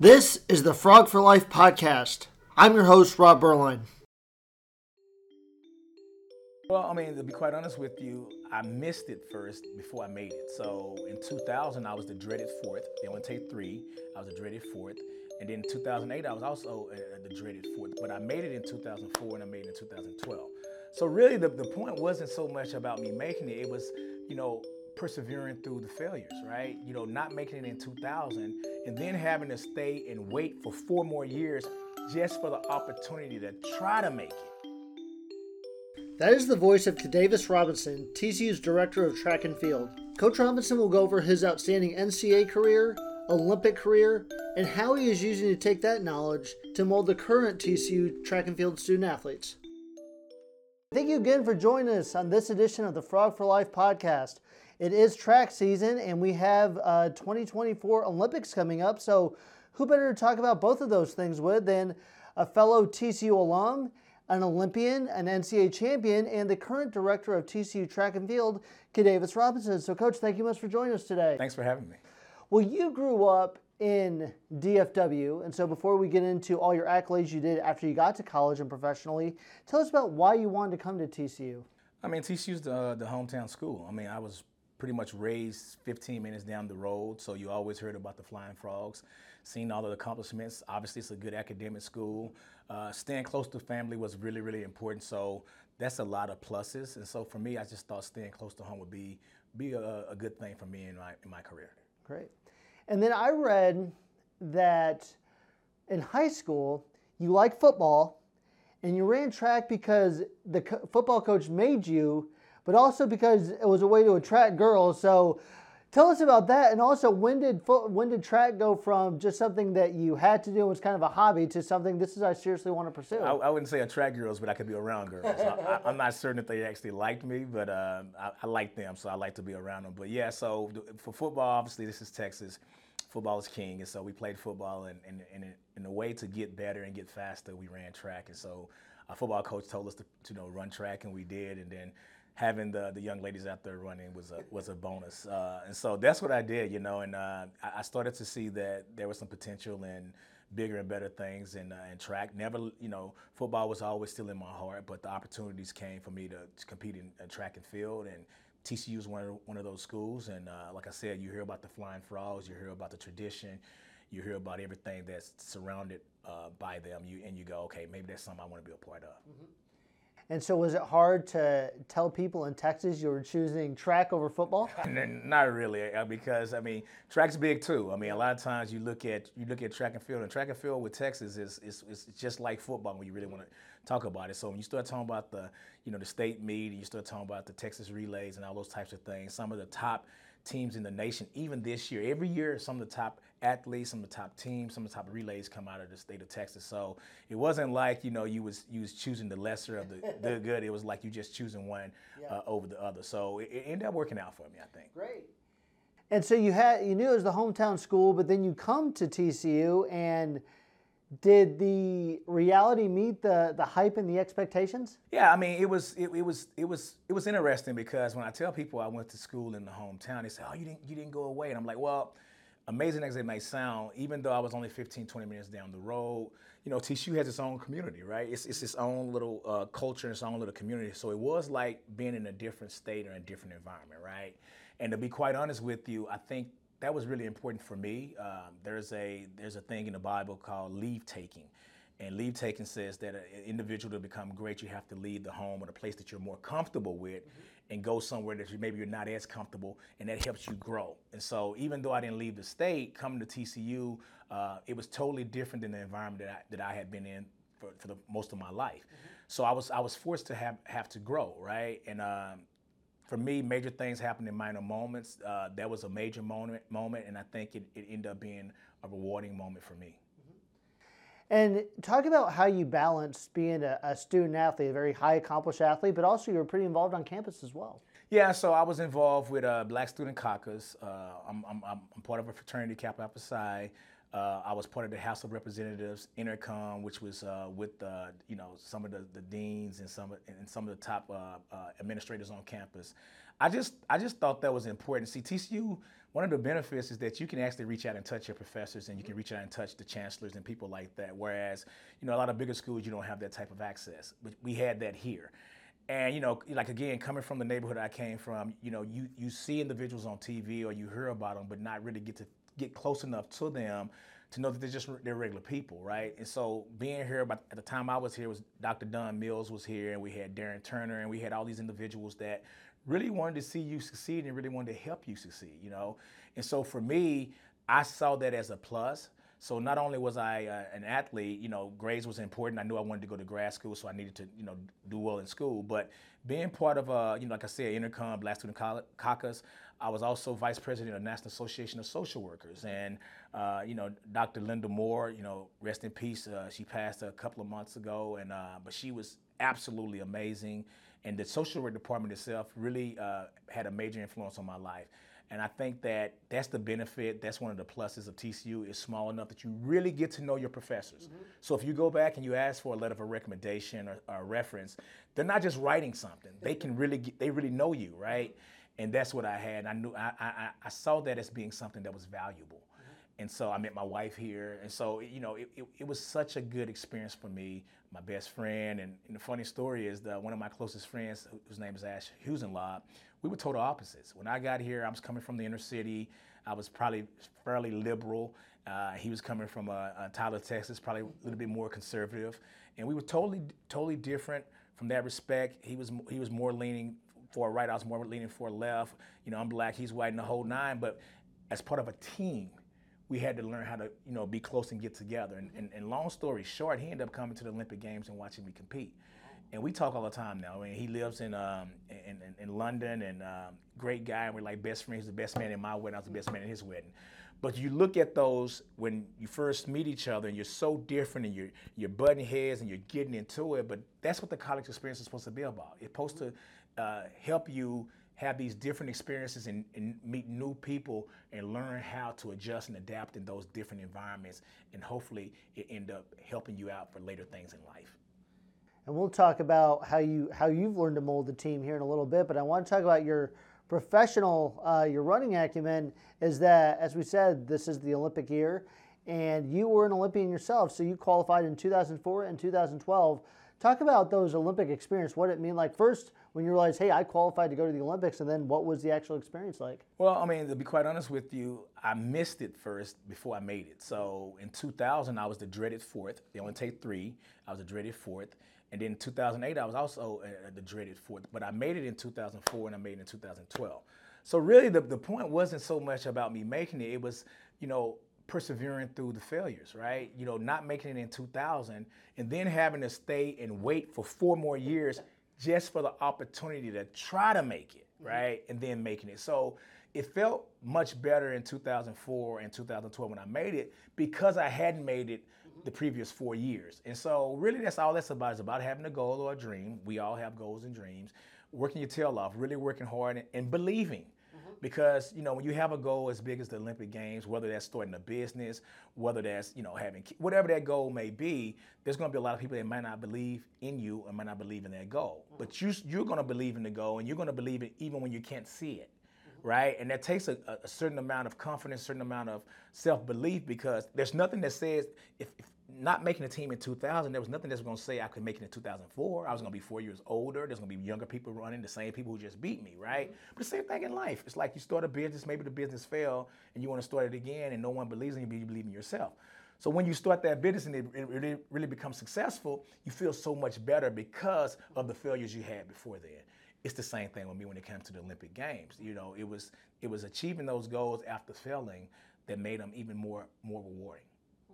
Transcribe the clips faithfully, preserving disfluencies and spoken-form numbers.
This is the Frog for Life podcast. I'm your host, Rob Berline. Well, I mean, to be quite honest with you, I missed it first before I made it. So in two thousand, I was the dreaded fourth. They only take three. I was the dreaded fourth. And then in two thousand eight, I was also uh, the dreaded fourth. But I made it in two thousand four and I made it in two thousand twelve. So really, the, the point wasn't so much about me making it. It was, you know, persevering through the failures, right? You know, not making it in two thousand and then having to stay and wait for four more years just for the opportunity to try to make it. That is the voice of Kadavis Robinson, T C U's Director of Track and Field. Coach Robinson will go over his outstanding N C A A career, Olympic career, and how he is using to take that knowledge to mold the current T C U track and field student athletes. Thank you again for joining us on this edition of the Frog for Life podcast. It is track season, and we have uh, twenty twenty-four Olympics coming up, so who better to talk about both of those things with than a fellow T C U alum, an Olympian, an N C A A champion, and the current director of T C U Track and Field, Kadavis Robinson. So, Coach, thank you much for joining us today. Thanks for having me. Well, you grew up in D F W, and so before we get into all your accolades you did after you got to college and professionally, tell us about why you wanted to come to T C U. I mean, T C U's the, the hometown school. I mean, I was pretty much raised fifteen minutes down the road, so you always heard about the Flying Frogs, seen all of the accomplishments. Obviously, it's a good academic school. Uh, staying close to family was really, really important, so that's a lot of pluses. And so for me, I just thought staying close to home would be be a, a good thing for me in my in my career. Great. And then I read that in high school, you liked football, and you ran track because the co- football coach made you, but also because it was a way to attract girls. So tell us about that. And also, when did fo- when did track go from just something that you had to do and was kind of a hobby to something this is I seriously want to pursue? I, I wouldn't say attract girls, but I could be around girls. I, I, I'm not certain if they actually liked me, but uh, I, I like them, so I like to be around them. But yeah, so for football, obviously, this is Texas. Football is king, and so we played football, and in a way to get better and get faster, we ran track. And so our football coach told us to, to you know, run track, and we did. And then having the, the young ladies out there running was a was a bonus. Uh, and so that's what I did, you know. And uh, I started to see that there was some potential in bigger and better things in, uh, in track. Never, you know, football was always still in my heart, but the opportunities came for me to, to compete in, in track and field. And T C U is one of, one of those schools, and uh, like I said, you hear about the Flying Frogs, you hear about the tradition, you hear about everything that's surrounded uh, by them, you and you go, okay, maybe that's something I want to be a part of. Mm-hmm. And so was it hard to tell people in Texas you were choosing track over football? Not really, because I mean, track's big too. I mean, a lot of times you look at you look at track and field, and track and field with Texas is is, is just like football when you really want to talk about it. So when you start talking about the you know the state meet, and you start talking about the Texas relays and all those types of things, some of the top teams in the nation, even this year, every year, some of the top athletes, some of the top teams, some of the top relays come out of the state of Texas. So it wasn't like, you know, you was you was choosing the lesser of the, the good. It was like you just choosing one yeah. uh, over the other. So it, it ended up working out for me, I think. Great. And so you had you knew it was the hometown school, but then you come to T C U, and did the reality meet the, the hype and the expectations? Yeah, I mean, it was it, it was it was it was interesting because when I tell people I went to school in the hometown, they say, "Oh, you didn't you didn't go away," and I'm like, well. Amazing as it may sound, even though I was only fifteen, twenty minutes down the road, you know, T C U has its own community, right? It's, it's its own little uh, culture, its own little community. So it was like being in a different state or a different environment, right? And to be quite honest with you, I think that was really important for me. Um, there's a there's a thing in the Bible called leave taking. And leave taking says that an individual to become great, you have to leave the home or the place that you're more comfortable with mm-hmm. and go somewhere that you, maybe you're not as comfortable, and that helps you grow. And so even though I didn't leave the state, coming to T C U, uh, it was totally different than the environment that I, that I had been in for, for the most of my life. Mm-hmm. So I was I was forced to have, have to grow, right? And um, for me, major things happen in minor moments. Uh, that was a major moment, moment, and I think it, it ended up being a rewarding moment for me. And talk about how you balance being a, a student athlete, a very high accomplished athlete, but also you were pretty involved on campus as well. Yeah, so I was involved with uh, Black Student Caucus. Uh, I'm, I'm, I'm part of a fraternity, Kappa Alpha Psi. Uh, I was part of the House of Representatives, Intercom, which was uh, with uh, you know some of the, the deans and some of, and some of the top uh, uh, administrators on campus. I just I just thought that was important. See, T C U one of the benefits is that you can actually reach out and touch your professors, and you can reach out and touch the chancellors and people like that. Whereas, you know, a lot of bigger schools, you don't have that type of access. But we had that here. And, you know, like, again, coming from the neighborhood I came from, you know, you, you see individuals on T V or you hear about them, but not really get to get close enough to them to know that they're just they're regular people, right? And so being here, but at the time I was here, was Doctor Don Mills was here, and we had Darren Turner, and we had all these individuals that really wanted to see you succeed and really wanted to help you succeed, you know? And so for me, I saw that as a plus. So not only was I uh, an athlete, you know, grades was important. I knew I wanted to go to grad school, so I needed to, you know, do well in school. But being part of, uh, you know, like I said, Intercom, Black Student Caucus, I was also vice president of the National Association of Social Workers. And, uh, you know, Doctor Linda Moore, you know, rest in peace. Uh, she passed a couple of months ago, and uh, but she was absolutely amazing. And the social work department itself really uh, had a major influence on my life. And I think that that's the benefit, that's one of the pluses of T C U. It's small enough that you really get to know your professors. Mm-hmm. So if you go back and you ask for a letter of a recommendation or, or a reference, they're not just writing something. They can really get, they really know you, right? And that's what I had. I knew I, I, I saw that as being something that was valuable. Mm-hmm. And so I met my wife here. And so, you know, it, it, it was such a good experience for me, my best friend. And, and the funny story is that one of my closest friends, whose name is Ash Husenlob, we were total opposites. When I got here, I was coming from the inner city. I was probably fairly liberal. Uh, he was coming from uh, uh, Tyler, Texas, probably a little bit more conservative. And we were totally, totally different from that respect. He was he was more leaning for right. I was more leaning for left. You know, I'm black, he's white, and the whole nine. But as part of a team, we had to learn how to, you know, be close and get together. And, and, and long story short, he ended up coming to the Olympic Games and watching me compete. And we talk all the time now. I mean, he lives in um, in, in, in London, and um, great guy. And we're like best friends. He's the best man in my wedding. I was the best man in his wedding. But you look at those when you first meet each other, and you're so different, and you're you're butting heads, and you're getting into it. But that's what the college experience is supposed to be about. It's supposed to uh, help you have these different experiences and, and meet new people and learn how to adjust and adapt in those different environments. And hopefully, it end up helping you out for later things in life. And we'll talk about how you how you've learned to mold the team here in a little bit. But I want to talk about your professional, uh, your running acumen. Is that, as we said, this is the Olympic year, and you were an Olympian yourself. So you qualified in two thousand four and two thousand twelve. Talk about those Olympic experience. What did it mean like first when you realized, hey, I qualified to go to the Olympics, and then what was the actual experience like? Well, I mean, to be quite honest with you, I missed it first before I made it. So in two thousand, I was the dreaded fourth. They only take three. I was the dreaded fourth. And then in two thousand eight, I was also uh, the dreaded fourth. But I made it in two thousand four, and I made it in two thousand twelve. So really, the, the point wasn't so much about me making it. It was, you know, persevering through the failures, right? You know, not making it in two thousand, and then having to stay and wait for four more years just for the opportunity to try to make it, right? And then making it. So it felt much better in two thousand four and two thousand twelve when I made it, because I hadn't made it the previous four years. And so really that's all that's about. It's about having a goal or a dream. We all have goals and dreams. Working your tail off, really working hard, and, and believing. Mm-hmm. Because, you know, when you have a goal as big as the Olympic Games, whether that's starting a business, whether that's, you know, having, whatever that goal may be, there's going to be a lot of people that might not believe in you or might not believe in that goal. Mm-hmm. But you, you're going to believe in the goal, and you're going to believe it even when you can't see it. Right? And that takes a, a certain amount of confidence, certain amount of self-belief, because there's nothing that says, if, if not making a team in two thousand, there was nothing that's going to say I could make it in two thousand four. I was going to be four years older. There's going to be younger people running, the same people who just beat me, right? Mm-hmm. But the same thing in life. It's like you start a business, maybe the business failed, and you want to start it again, and no one believes in you, but you believe in yourself. So when you start that business and it, it really, really becomes successful, you feel so much better because of the failures you had before then. It's the same thing with me when it comes to the Olympic Games. You know, it was it was achieving those goals after failing that made them even more more rewarding.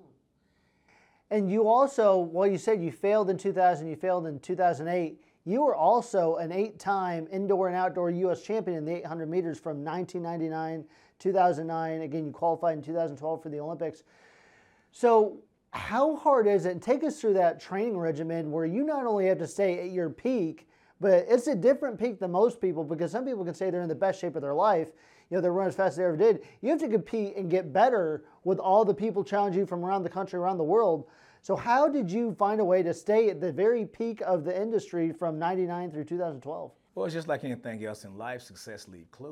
And you also, well, you said you failed in two thousand, you failed in two thousand eight. You were also an eight-time indoor and outdoor U S champion in the eight hundred meters from nineteen ninety-nine, two thousand nine. Again, you qualified in two thousand twelve for the Olympics. So how hard is it? Take us through that training regimen where you not only have to stay at your peak, but it's a different peak than most people, because some people can say they're in the best shape of their life. You know, they run as fast as they ever did. You have to compete and get better with all the people challenging you from around the country, around the world. So how did you find a way to stay at the very peak of the industry from ninety-nine through two thousand twelve? Well, it's just like anything else in life, success leaves clues,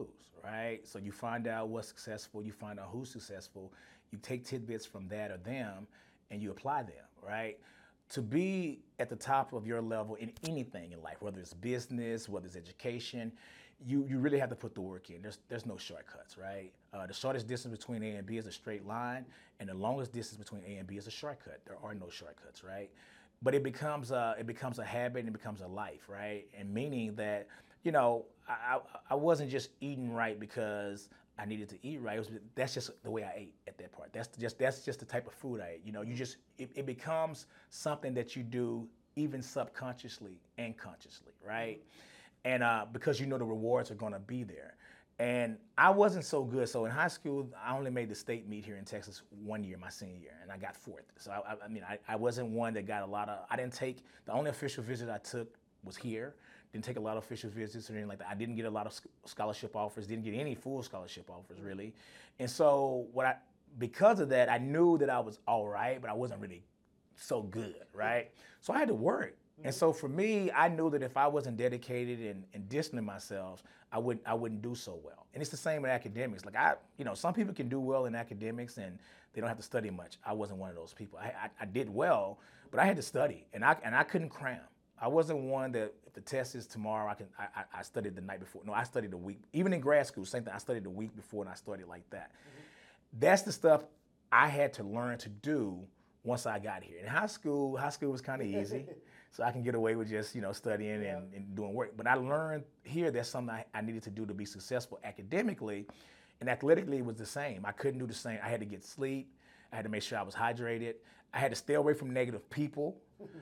right? So you find out what's successful, you find out who's successful, you take tidbits from that or them, and you apply them, right? To be at the top of your level in anything in life, whether it's business, whether it's education, you, you really have to put the work in. There's, there's no shortcuts, right? Uh, the shortest distance between A and B is a straight line, and the longest distance between A and B is a shortcut. There are no shortcuts, right? But it becomes a, it becomes a habit and it becomes a life, right? And meaning that, you know, I, I wasn't just eating right because I needed to eat right. It was, that's just the way I ate at that part. That's just that's just the type of food I ate. You know, you just it, it becomes something that you do even subconsciously and consciously, right? And uh, because you know the rewards are going to be there. And I wasn't so good. So in high school, I only made the state meet here in Texas one year, my senior year, and I got fourth. So I, I mean, I, I wasn't one that got a lot of. I didn't take the only official visit I took was here. Didn't take a lot of official visits or anything like that. I didn't get a lot of scholarship offers. Didn't get any full scholarship offers really. And so what I, because of that, I knew that I was all right, but I wasn't really so good, right? So I had to work. And so for me, I knew that if I wasn't dedicated and, and disciplining myself, I wouldn't I wouldn't do so well. And it's the same with academics. Like I, you know, some people can do well in academics and they don't have to study much. I wasn't one of those people. I, I, I did well, but I had to study, and I and I couldn't cram. I wasn't one that if the test is tomorrow, I can I, I studied the night before. No, I studied the week. Even in grad school, same thing. I studied the week before and I studied like that. Mm-hmm. That's the stuff I had to learn to do once I got here. In high school, high school was kind of easy. So I can get away with just, you know, studying yeah. and, and doing work. But I learned here that's something I, I needed to do to be successful academically. And athletically, it was the same. I couldn't do the same. I had to get sleep. I had to make sure I was hydrated. I had to stay away from negative people.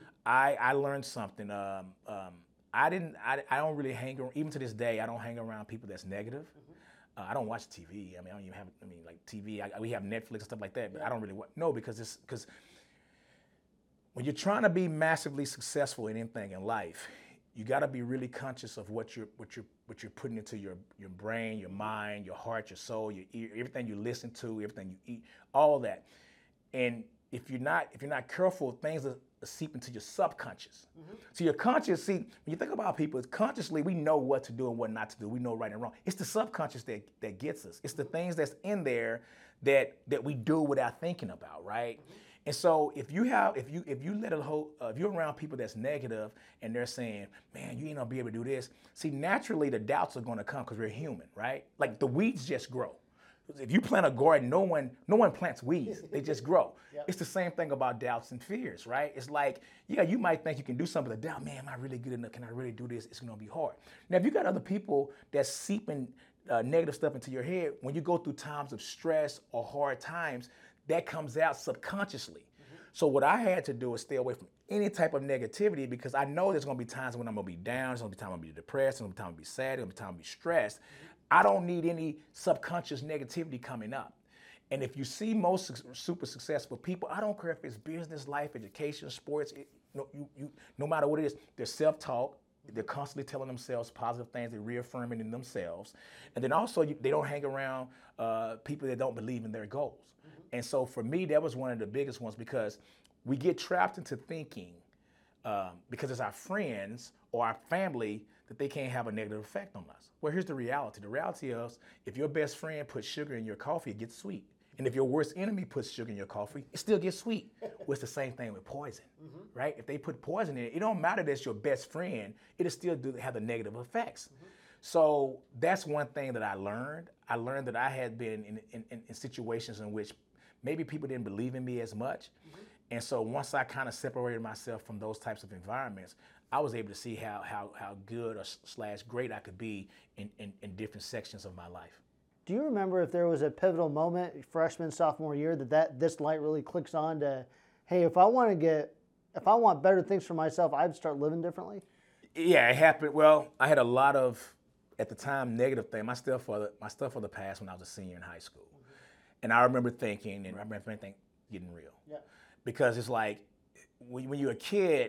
I, I learned something. Um, um, I didn't. I, I don't really hang around. Even to this day, I don't hang around people that's negative. Mm-hmm. Uh, I don't watch T V. I mean, I don't even have. I mean, like T V. I, we have Netflix and stuff like that, but yeah. I don't really watch. No, because it's because when you're trying to be massively successful in anything in life, you got to be really conscious of what you're what you're what you're putting into your your brain, your mind, your heart, your soul, your ear, everything you listen to, everything you eat, all that. And if you're not if you're not careful, things are seep into your subconscious. Mm-hmm. So your conscious, see, when you think about people, it's consciously we know what to do and what not to do. We know right and wrong. It's the subconscious that, that gets us. It's the things that's in there that that we do without thinking about, right? Mm-hmm. And so if you have, if you if you let a whole, uh, if you're around people that's negative and they're saying, man, you ain't gonna be able to do this. See, naturally the doubts are gonna come because we're human, right? Like the weeds just grow. If you plant a garden, no one no one plants weeds. They just grow. Yep. It's the same thing about doubts and fears, right? It's like, yeah, you might think you can do something, but doubt, man, am I really good enough? Can I really do this? It's gonna be hard. Now, if you got other people that's seeping uh, negative stuff into your head, when you go through times of stress or hard times, that comes out subconsciously. Mm-hmm. So what I had to do is stay away from any type of negativity because I know there's gonna be times when I'm gonna be down, there's gonna be times I'm gonna be depressed, there's gonna be times I'm gonna be sad, there's gonna be times I'm gonna be stressed. Mm-hmm. I don't need any subconscious negativity coming up. And if you see most su- super successful people, I don't care if it's business, life, education, sports, it, no, you, you, no matter what it is, they're self-talk. They're constantly telling themselves positive things. They're reaffirming in themselves. And then also, you, they don't hang around uh, people that don't believe in their goals. Mm-hmm. And so for me, that was one of the biggest ones because we get trapped into thinking um, because it's our friends or our family that they can't have a negative effect on us. Well, here's the reality. The reality is if your best friend puts sugar in your coffee, it gets sweet. And if your worst enemy puts sugar in your coffee, it still gets sweet. Well, it's the same thing with poison, mm-hmm. right? If they put poison in it, it don't matter that it's your best friend, it'll still do have the negative effects. Mm-hmm. So that's one thing that I learned. I learned that I had been in, in, in, in situations in which maybe people didn't believe in me as much. Mm-hmm. And so once I kind of separated myself from those types of environments, I was able to see how how how good or slash great I could be in, in, in different sections of my life. Do you remember if there was a pivotal moment, freshman, sophomore year, that, that this light really clicks on to, hey, if I want to get, if I want better things for myself, I'd start living differently? Yeah, it happened. Well, I had a lot of, at the time, negative things. My stuff for the, my stuff for the past when I was a senior in high school. Mm-hmm. And I remember thinking, and I remember thinking, getting real. Yeah. Because it's like, when, when you're a kid,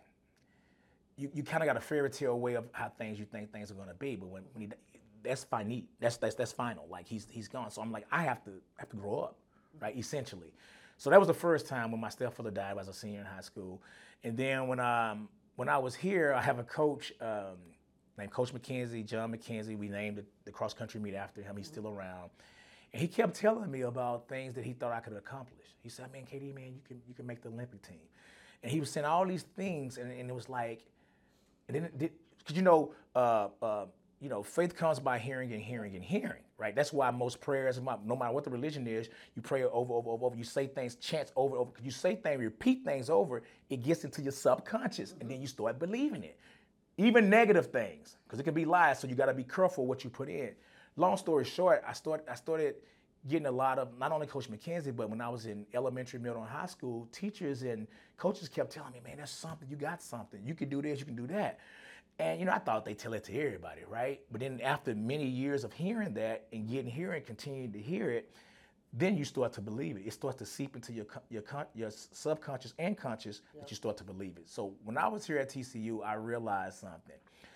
you, you kind of got a fairy tale way of how things you think things are going to be. But when, when you, that's finite. That's that's that's final. Like he's he's gone. So I'm like, I have to have to grow up, right? Essentially. So that was the first time when my stepfather died as a senior in high school. And then when um when I was here, I have a coach um, named Coach McKenzie, John McKenzie. We named the, the cross country meet after him. He's still around. And he kept telling me about things that he thought I could accomplish. He said, man, K D, man, you can you can make the Olympic team. And he was saying all these things, and, and it was like, and then it did, because you know, uh, uh, you know, faith comes by hearing and hearing and hearing, right? That's why most prayers, no matter what the religion is, you pray over, over, over, over. You say things, chants over, over. Because you say things, repeat things over, it gets into your subconscious, and then you start believing it. Even negative things, because it can be lies, so you got to be careful what you put in. Long story short, I started, I started getting a lot of, not only Coach McKenzie, but when I was in elementary, middle, and high school, teachers and coaches kept telling me, man, there's something, you got something. You can do this, you can do that. And, you know, I thought they tell it to everybody, right? But then after many years of hearing that and getting here and continuing to hear it, then you start to believe it. It starts to seep into your your, your subconscious and conscious yeah. that you start to believe it. So when I was here at T C U, I realized something.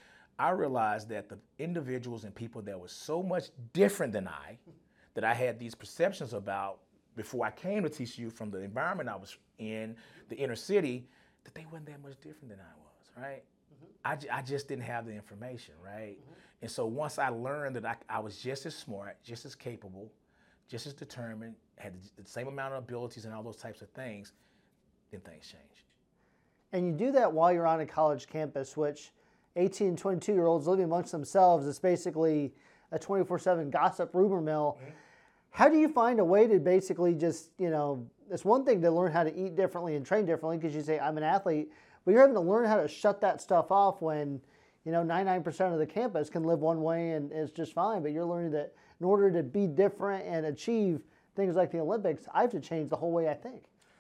I realized that the individuals and people that were so much different than I, that I had these perceptions about before I came to T C U from the environment I was in, the inner city, that they weren't that much different than I was, right? I, I just didn't have the information, right? Mm-hmm. And so once I learned that I, I was just as smart, just as capable, just as determined, had the, the same amount of abilities and all those types of things, then things changed. And you do that while you're on a college campus, which eighteen and twenty-two-year-olds living amongst themselves is basically a twenty-four seven gossip rumor mill. Mm-hmm. How do you find a way to basically just, you know, it's one thing to learn how to eat differently and train differently because you say, I'm an athlete, but you're having to learn how to shut that stuff off when, you know, ninety-nine percent of the campus can live one way and it's just fine. But you're learning that in order to be different and achieve things like the Olympics, I have to change the whole way I think.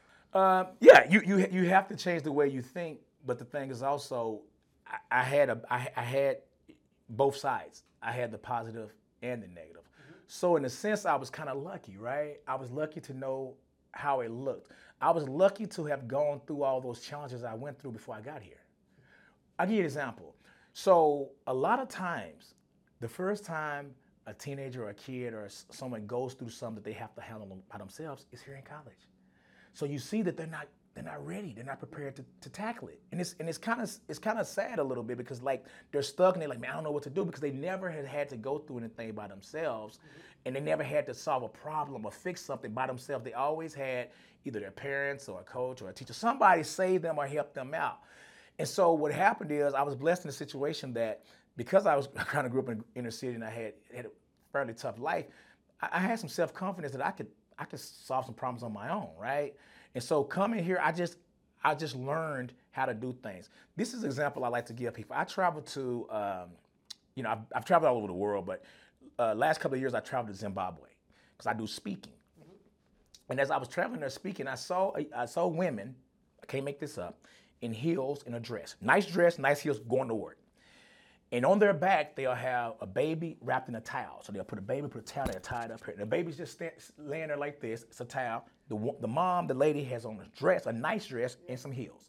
Uh, yeah, you, you you have to change the way you think. But the thing is also, I, I had a I, I had both sides. I had the positive and the negative. Mm-hmm. So in a sense, I was kind of lucky, right? I was lucky to know how it looked. I was lucky to have gone through all those challenges I went through before I got here. I'll give you an example. So a lot of times, the first time a teenager or a kid or someone goes through something that they have to handle by themselves is here in college. So you see that they're not they're not ready. They're not prepared to, to tackle it. And it's and it's kind of it's kind of sad a little bit because like they're stuck and they're like, man, I don't know what to do because they never had had to go through anything by themselves, mm-hmm. and they never had to solve a problem or fix something by themselves. They always had either their parents or a coach or a teacher, somebody save them or help them out. And so what happened is I was blessed in a situation that because I was I kind of grew up in the inner city and I had had a fairly tough life, I, I had some self-confidence that I could I could solve some problems on my own, right? And so coming here, I just I just learned how to do things. This is an example I like to give people. I traveled to, um, you know, I've, I've traveled all over the world, but uh, last couple of years I traveled to Zimbabwe because I do speaking. Mm-hmm. And as I was traveling there speaking, I saw I saw women, I can't make this up, in heels and a dress. Nice dress, nice heels, going to work. And on their back, they'll have a baby wrapped in a towel. So they'll put a baby, put a towel, they're tied up here. And the baby's just stand, laying there like this. It's a towel. The, the mom, the lady, has on a dress, a nice dress, and some heels.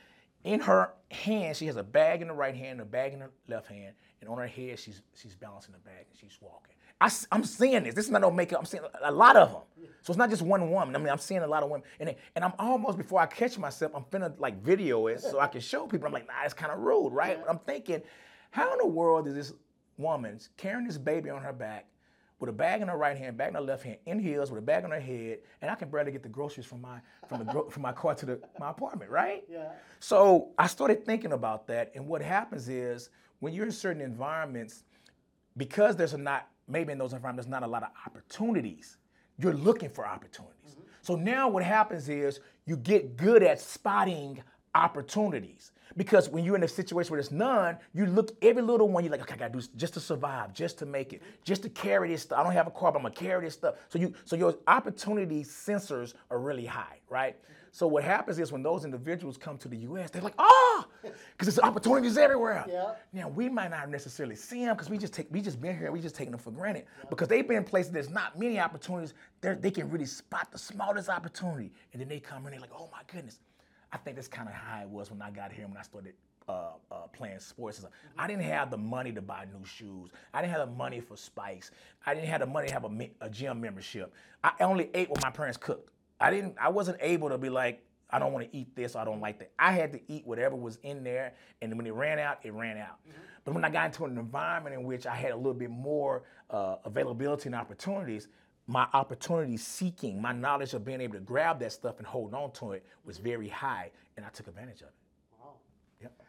In her hand, she has a bag in the right hand, a bag in the left hand, and on her head, she's she's balancing the bag and she's walking. I, I'm seeing this. This is not no makeup. I'm seeing a lot of them. So it's not just one woman. I mean, I'm seeing a lot of women. And, and I'm almost, before I catch myself, I'm finna like video it so I can show people. I'm like, nah, it's kind of rude, right? But I'm thinking, how in the world is this woman carrying this baby on her back with a bag in her right hand, bag in her left hand, in heels, with a bag on her head, and I can barely get the groceries from my from the from my car to the, my apartment, right? Yeah. So I started thinking about that, and what happens is when you're in certain environments, because there's a not maybe in those environments there's not a lot of opportunities, you're looking for opportunities. Mm-hmm. So now what happens is you get good at spotting opportunities. Because when you're in a situation where there's none, you look every little one, you're like, okay, I gotta do this just to survive, just to make it, just to carry this stuff. I don't have a car, but I'm gonna carry this stuff. So you, so your opportunity sensors are really high, right? So what happens is when those individuals come to the U S, they're like, oh, because there's opportunities everywhere. Yeah. Now we might not necessarily see them because we just take, we just been here, we just taking them for granted. Yeah. Because they've been in places there's not many opportunities. They can really spot the smallest opportunity, and then they come in, they're like, oh my goodness. I think that's kind of how it was when I got here, when I started uh, uh, playing sports. Mm-hmm. I didn't have the money to buy new shoes. I didn't have the money for spikes. I didn't have the money to have a, a gym membership. I only ate what my parents cooked. I didn't. I wasn't able to be like, I don't want to eat this, I don't like that. I had to eat whatever was in there, and when it ran out, it ran out. Mm-hmm. But when I got into an environment in which I had a little bit more uh, availability and opportunities, my opportunity seeking, my knowledge of being able to grab that stuff and hold on to it was very high, and I took advantage of it. Wow. Yep.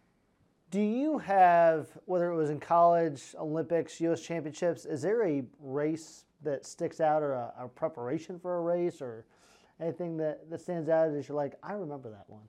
Do you have, whether it was in college, Olympics, U S championships, is there a race that sticks out, or a, a preparation for a race, or anything that, that stands out as you're like, I remember that one?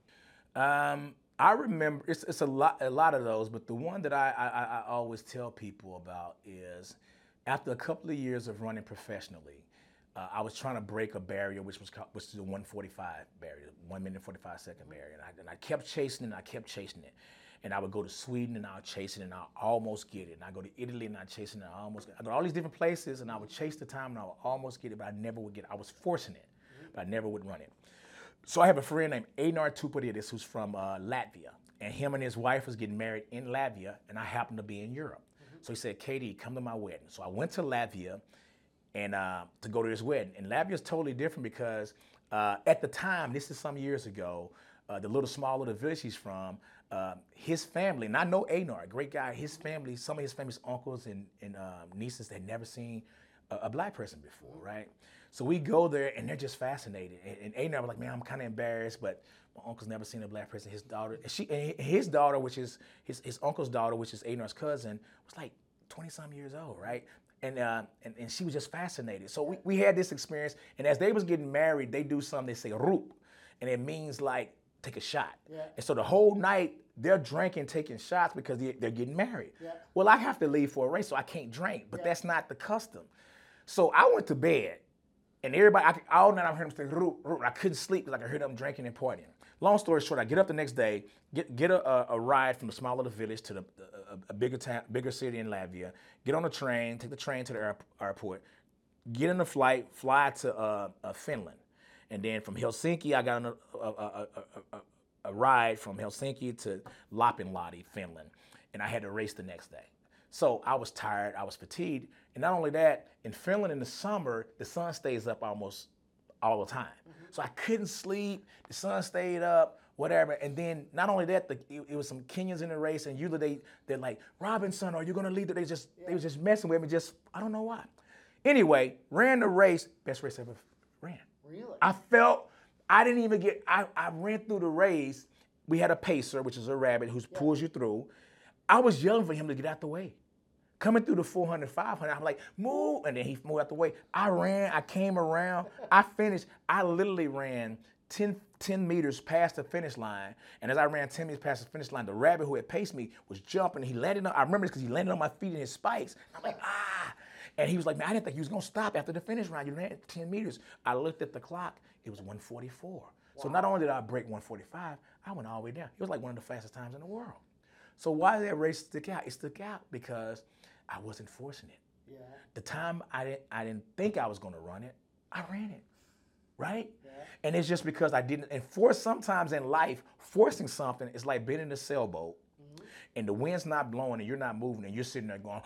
Um, I remember, it's, it's a lot a lot of those, but the one that I, I, I always tell people about is after a couple of years of running professionally, uh, I was trying to break a barrier, which was called, which is the one forty-five barrier, one minute forty-five second barrier. And I, and I kept chasing it, and I kept chasing it. And I would go to Sweden, and I would chase it, and I almost get it. And I go to Italy, and I chase it, and I almost get it. I go to all these different places, and I would chase the time, and I would almost get it, but I never would get it. I was forcing it, but I never would run it. So I have a friend named Einar Tuparidis, who's from uh, Latvia, and him and his wife was getting married in Latvia, and I happened to be in Europe. Mm-hmm. So he said, K D, come to my wedding. So I went to Latvia and uh, to go to his wedding. And Latvia is totally different because uh, at the time, this is some years ago, uh, the little small little village he's from, uh, his family, and I know Einar, a great guy, his family, some of his family's uncles and, and uh, nieces had never seen a, a black person before, right? So we go there, and they're just fascinated. And, and Einar was like, man, I'm kind of embarrassed, but my uncle's never seen a black person. His daughter, and she, and his daughter, which is his, his uncle's daughter, which is Einar's cousin, was like twenty-some years old, right? And, uh, and and she was just fascinated. So we, we had this experience, and as they was getting married, they do something, they say roop, and it means like take a shot. Yeah. And so the whole night, they're drinking, taking shots because they, they're getting married. Yeah. Well, I have to leave for a race, so I can't drink, but yeah. that's not the custom. So I went to bed. And everybody, I, all night I heard them say, root, root. I couldn't sleep because I could hear them drinking and partying. Long story short, I get up the next day, get get a, a, a ride from the small little village to the, a, a bigger town, bigger city in Latvia, get on a train, take the train to the air, airport, get in the flight, fly to uh, uh, Finland. And then from Helsinki, I got on a, a, a, a, a ride from Helsinki to Lapinlahti, Finland. And I had to race the next day. So I was tired, I was fatigued, and not only that, in Finland in the summer, the sun stays up almost all the time. Mm-hmm. So I couldn't sleep, the sun stayed up, whatever, and then not only that, the, it, it was some Kenyans in the race, and usually they, they're like, Robinson, are you gonna lead? They just, yeah. they was just messing with me, just, I don't know why. Anyway, ran the race, best race I ever ran. Really? I felt, I didn't even get, I, I ran through the race, we had a pacer, which is a rabbit who yeah. pulls you through. I was yelling for him to get out the way. Coming through the four hundred, five hundred, I'm like, move, and then he moved out the way. I ran, I came around, I finished. I literally ran ten, ten meters past the finish line, and as I ran ten meters past the finish line, the rabbit who had paced me was jumping. He landed on, I remember this because he landed on my feet in his spikes. I'm like, ah, and he was like, man, I didn't think you was gonna stop after the finish line. You ran ten meters. I looked at the clock, it was one forty-four. Wow. So not only did I break one forty-five, I went all the way down. It was like one of the fastest times in the world. So why did that race stick out? It stuck out because I wasn't forcing it. Yeah. The time I didn't, I didn't think I was going to run it, I ran it, right? Yeah. And it's just because I didn't. And force sometimes in life, forcing something is like being in a sailboat, mm-hmm. and the wind's not blowing, and you're not moving, and you're sitting there going,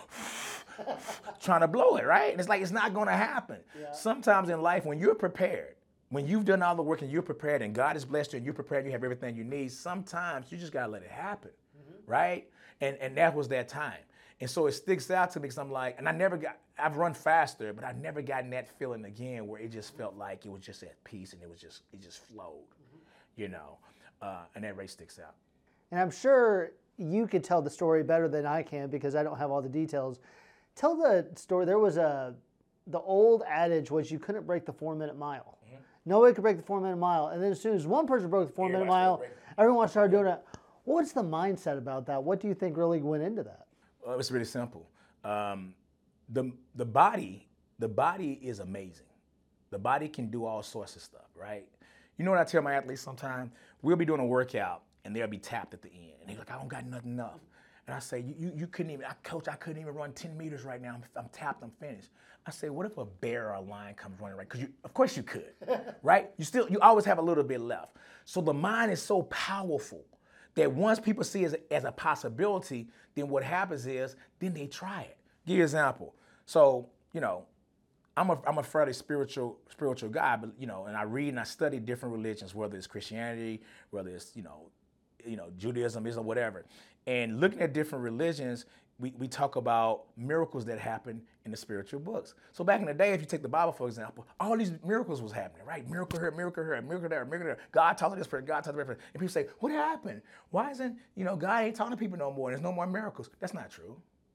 trying to blow it, right? And it's like it's not going to happen. Yeah. Sometimes in life, when you're prepared, when you've done all the work and you're prepared, and God has blessed you, and you're prepared, you have everything you need. Sometimes you just got to let it happen, mm-hmm. right? And and that was that time. And so it sticks out to me because I'm like, and I never got, I've run faster, but I've never gotten that feeling again where it just felt like it was just at peace and it was just, it just flowed, mm-hmm. you know, uh, and that race sticks out. And I'm sure you could tell the story better than I can because I don't have all the details. Tell the story. There was a, the old adage was you couldn't break the four minute mile. Mm-hmm. Nobody could break the four minute mile. And then as soon as one person broke the four minute mile, everyone started doing it. What's the mindset about that? What do you think really went into that? Well, it's really simple. Um, the the body, the body is amazing. The body can do all sorts of stuff, right? You know what I tell my athletes sometimes? We'll be doing a workout and they'll be tapped at the end. And they're like, I don't got nothing enough. And I say, you, you, you couldn't even, I, coach, I couldn't even run ten meters right now. I'm, I'm tapped, I'm finished. I say, what if a bear or a lion comes running right? Because you, of course you could, right? You still, you always have a little bit left. So the mind is so powerful that once people see it as a, as a possibility, then what happens is, then they try it. Give you an example. So, you know, I'm a I'm a fairly spiritual spiritual guy, but you know, and I read and I study different religions, whether it's Christianity, whether it's you know, you know Judaism, Islam, whatever. And looking at different religions, we, we talk about miracles that happen in the spiritual books. So back in the day, if you take the Bible, for example, all these miracles was happening, right? Miracle here, miracle here, miracle there, miracle there. God talked to this person, God talked to that person. And people say, what happened? Why isn't, you know, God ain't talking to people no more? There's no more miracles. That's not true.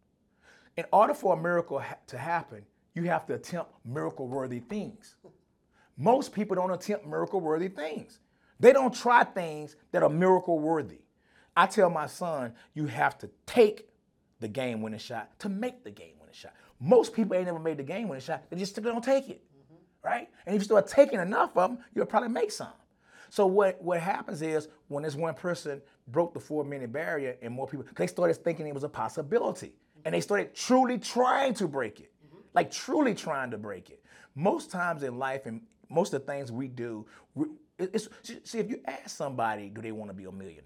In order for a miracle ha- to happen, you have to attempt miracle-worthy things. Most people don't attempt miracle-worthy things. They don't try things that are miracle-worthy. I tell my son, you have to take the game-winning shot to make the game-winning shot. Most people ain't never made the game-winning shot. They just don't take it, mm-hmm. right? And if you start taking enough of them, you'll probably make some. So what, what happens is when this one person broke the four-minute barrier and more people, they started thinking it was a possibility. Mm-hmm. And they started truly trying to break it, mm-hmm. like truly trying to break it. Most times in life and most of the things we do, we, it's, see, if you ask somebody, do they want to be a millionaire?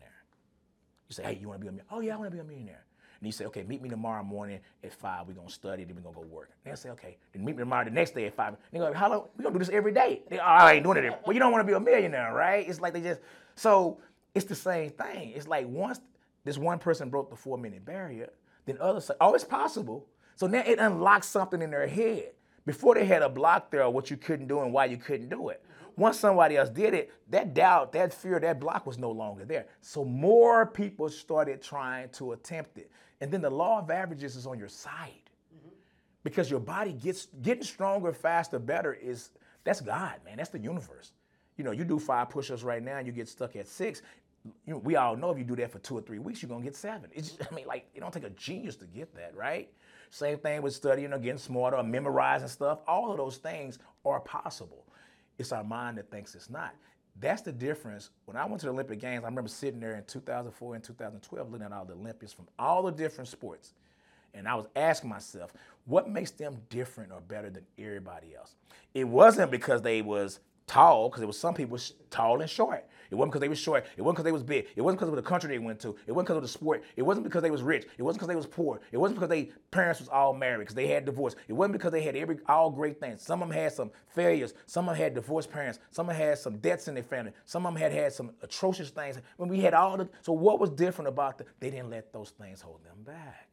You say, hey, you want to be a millionaire? Oh, yeah, I want to be a millionaire. And you say, okay, meet me tomorrow morning at five. We're going to study, then we're going to go work. And they'll say, okay. Then meet me tomorrow the next day at five. And they go, how long? We're going to do this every day. They, oh, I ain't doing it. Every. Well, you don't want to be a millionaire, right? It's like they just, so it's the same thing. It's like once this one person broke the four-minute barrier, then others say, oh, it's possible. So now it unlocks something in their head. Before they had a block there of what you couldn't do and why you couldn't do it. Once somebody else did it, that doubt, that fear, that block was no longer there. So more people started trying to attempt it. And then the law of averages is on your side. Mm-hmm. Because your body gets getting stronger, faster, better is, that's God, man. That's the universe. You know, you do five push-ups right now and you get stuck at six. You know, we all know if you do that for two or three weeks, you're going to get seven. It's just, I mean, like, it don't take a genius to get that, right? Same thing with studying or getting smarter or memorizing stuff. All of those things are possible. It's our mind that thinks it's not. That's the difference. When I went to the Olympic Games, I remember sitting there in two thousand four and two thousand twelve looking at all the Olympians from all the different sports. And I was asking myself, what makes them different or better than everybody else? It wasn't because they was tall, because there was some people tall and short. It wasn't because they was short. It wasn't because they was big. It wasn't because of the country they went to. It wasn't because of the sport. It wasn't because they was rich. It wasn't because they was poor. It wasn't because their parents was all married, because they had divorce. It wasn't because they had every all great things. Some of them had some failures. Some of them had divorced parents. Some of them had some debts in their family. Some of them had had some atrocious things. When we had all the, so what was different about them? They didn't let those things hold them back.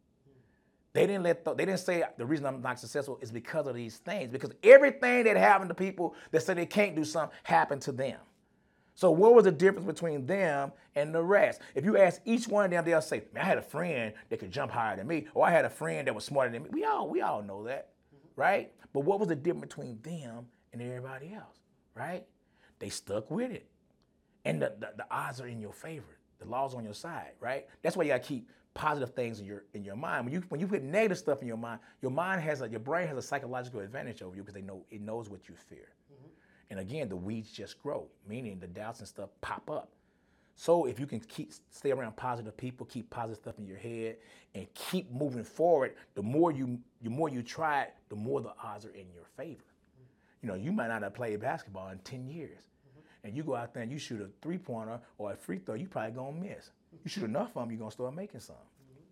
They didn't let, th- they didn't say the reason I'm not successful is because of these things, because everything that happened to people that say they can't do something happened to them. So what was the difference between them and the rest? If you ask each one of them, they'll say, man, I had a friend that could jump higher than me, or I had a friend that was smarter than me. We all, we all know that, mm-hmm. right? But what was the difference between them and everybody else, right? They stuck with it. And the, the, the odds are in your favor. The law's on your side, right? That's why you gotta keep positive things in your in your mind. When you when you put negative stuff in your mind, your mind has a your brain has a psychological advantage over you because they know it knows what you fear. Mm-hmm. And again, the weeds just grow, meaning the doubts and stuff pop up. So if you can keep stay around positive people, keep positive stuff in your head, and keep moving forward, the more you the more you try it, the more the odds are in your favor. Mm-hmm. You know, you might not have played basketball in ten years. Mm-hmm. And you go out there and you shoot a three-pointer or a free throw, you probably gonna miss. You shoot enough of them, you're going to start making some.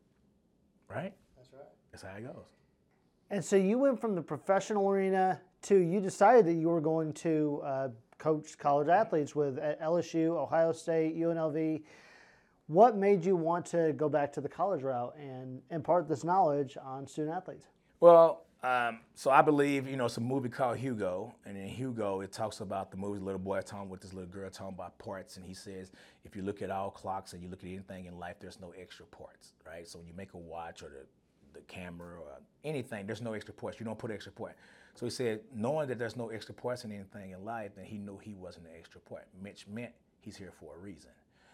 Mm-hmm. Right? That's right. That's how it goes. And so you went from the professional arena to, you decided that you were going to uh, coach college athletes with at L S U, Ohio State, U N L V. What made you want to go back to the college route and impart this knowledge on student athletes? Well, Um, so I believe, you know, it's a movie called Hugo, and in Hugo, it talks about the movie, the little boy talking with this little girl talking about parts, and he says, if you look at all clocks and you look at anything in life, there's no extra parts, right? So when you make a watch or the, the camera or anything, there's no extra parts. You don't put extra part. So he said, knowing that there's no extra parts in anything in life, then he knew he wasn't an extra part, which meant he's here for a reason.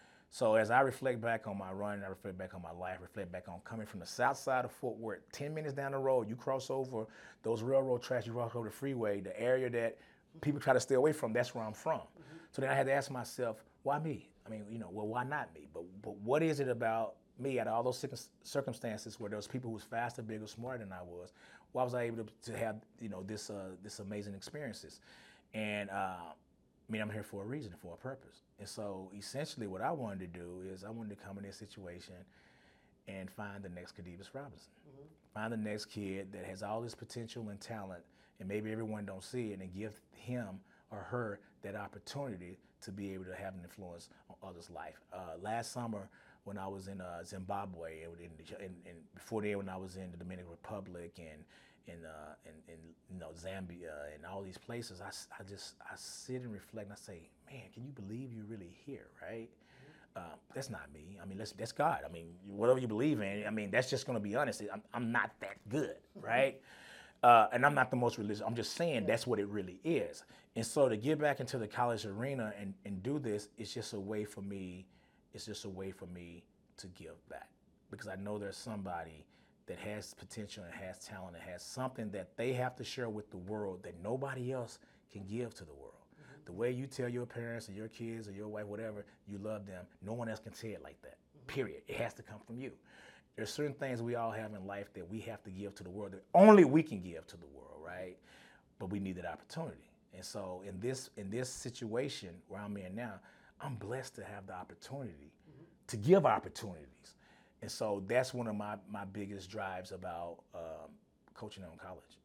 So as I reflect back on my run, I reflect back on my life, reflect back on coming from the south side of Fort Worth, ten minutes down the road, you cross over those railroad tracks, you cross over the freeway, the area that people try to stay away from, that's where I'm from. Mm-hmm. So then I had to ask myself, why me? I mean, you know, well, why not me? But but what is it about me out of all those circumstances where those people who was faster, bigger, smarter than I was, why was I able to, to have, you know, this uh, this amazing experiences? And uh, I mean, I'm here for a reason, for a purpose. And so essentially what I wanted to do is I wanted to come in this situation and find the next Kadivus Robinson. Mm-hmm. Find the next kid that has all this potential and talent and maybe everyone don't see it, and give him or her that opportunity to be able to have an influence on others' life. Uh, last summer, when I was in uh, Zimbabwe, and, and, and before then, when I was in the Dominican Republic and in, uh, in, in you know Zambia and all these places, I, I just I sit and reflect, and I say, man, can you believe you're really here, right? Uh, that's not me. I mean, that's, that's God. I mean, whatever you believe in, I mean, that's just going to be honest. I'm, I'm not that good, right? Uh, and I'm not the most religious. I'm just saying that's what it really is. And so to get back into the college arena and, and do this, it's just a way for me, it's just a way for me to give back. Because I know there's somebody that has potential and has talent and has something that they have to share with the world that nobody else can give to the world. The way you tell your parents or your kids or your wife, whatever, you love them, no one else can say it like that, period. It has to come from you. There's certain things we all have in life that we have to give to the world, that only we can give to the world, right? But we need that opportunity. And so in this in this situation where I'm in now, I'm blessed to have the opportunity mm-hmm. to give opportunities. And so that's one of my, my biggest drives about um, coaching on college.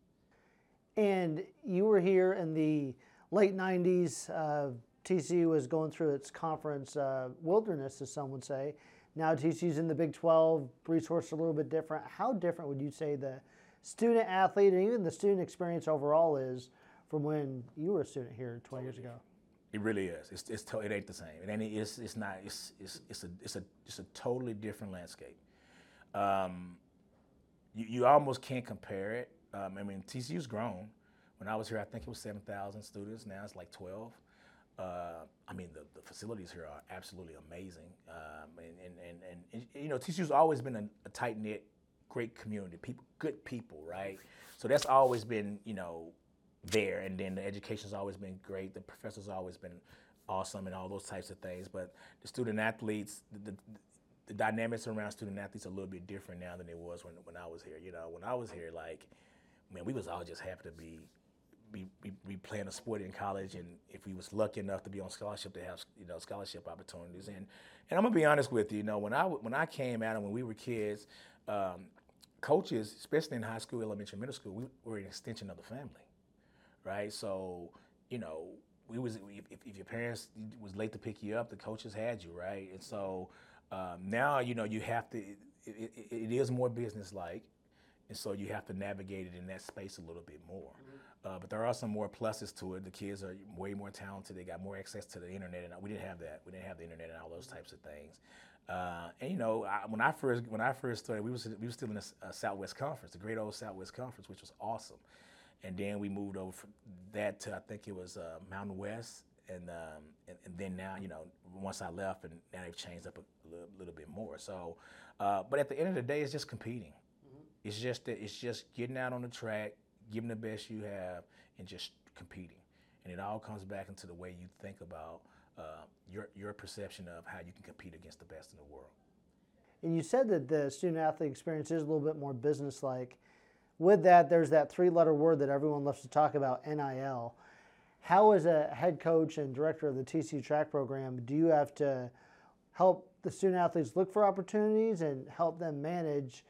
And you were here in the late nineties, uh, T C U was going through its conference uh, wilderness, as some would say. Now T C U's in the Big twelve, resourced a little bit different. How different would you say the student athlete and even the student experience overall is from when you were a student here twenty years ago? It really is. It's, it's to, it ain't the same. It ain't. It's, it's not. It's, it's, it's a. It's a. It's a totally different landscape. Um, you, you almost can't compare it. Um, I mean, T C U's grown. When I was here, I think it was seven thousand students. Now it's like twelve. Uh, I mean, the, the facilities here are absolutely amazing. Um, and, and, and, and, and, you know, T C U's always been a, a tight-knit, great community, people, good people, right? So that's always been, you know, there. And then the education's always been great. The professors always been awesome and all those types of things. But the student athletes, the, the, the dynamics around student athletes are a little bit different now than it was when, when I was here. You know, when I was here, like, man, we was all just happy to be Be, be, be playing a sport in college, and if we was lucky enough to be on scholarship, to have you know scholarship opportunities. And and I'm gonna be honest with you, you know, when I when I came out and when we were kids, um, coaches, especially in high school, elementary, middle school, we were an extension of the family, right? So you know, we was if, if your parents was late to pick you up, the coaches had you, right? And so um, now you know you have to. It, it, it is more business-like, and so you have to navigate it in that space a little bit more. Mm-hmm. Uh, but there are some more pluses to it. The kids are way more talented. They got more access to the internet, and we didn't have that. We didn't have the internet and all those types of things. Uh, and you know, I, when I first when I first started, we was we were still in the uh, Southwest Conference, the great old Southwest Conference, which was awesome. And then we moved over from that to I think it was uh, Mountain West, and, um, and and then now you know once I left, and now they've changed up a little, little bit more. So, uh, but at the end of the day, it's just competing. Mm-hmm. It's just that it's just getting out on the track, giving the best you have, and just competing. And it all comes back into the way you think about uh, your your perception of how you can compete against the best in the world. And you said that the student-athlete experience is a little bit more business-like. With that, there's that three-letter word that everyone loves to talk about, N I L. How, as a head coach and director of the T C U track program, do you have to help the student-athletes look for opportunities and help them manage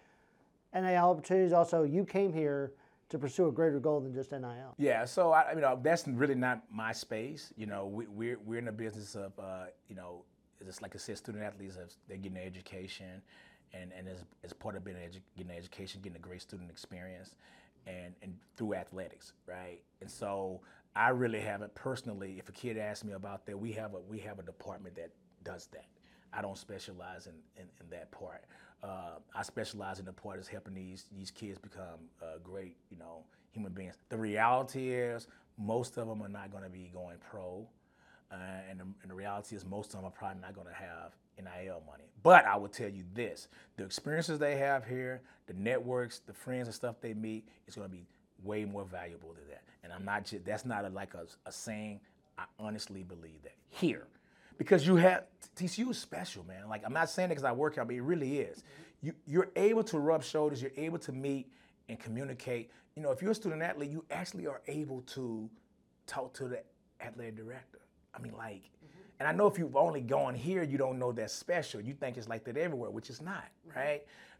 N I L opportunities? Also, you came here to pursue a greater goal than just N I L. Yeah, so I, you know, that's really not my space. You know, we, we're we're in the business of, uh, you know, just like I said, student athletes, they're getting their education, and, and as, as part of being edu- getting an education, getting a great student experience, and, and through athletics, right? And so I really haven't personally, if a kid asks me about that, we have a we have a department that does that. I don't specialize in, in, in that part. Uh, I specialize in the part that's helping these these kids become uh, great, you know, human beings. The reality is most of them are not going to be going pro, uh, and, the, and the reality is most of them are probably not going to have N I L money. But I will tell you this: the experiences they have here, the networks, the friends and stuff they meet, is going to be way more valuable than that. And I'm not just that's not a, like a, a saying. I honestly believe that here. Because you have, T C U is special, man. Like, I'm not saying it because I work out, but it really is. You, you're able to rub shoulders, you're able to meet and communicate. You know, if you're a student athlete, you actually are able to talk to the athletic director. I mean, like, mm-hmm. and I know if you've only gone here, you don't know that's special. You think it's like that everywhere, which is not, right?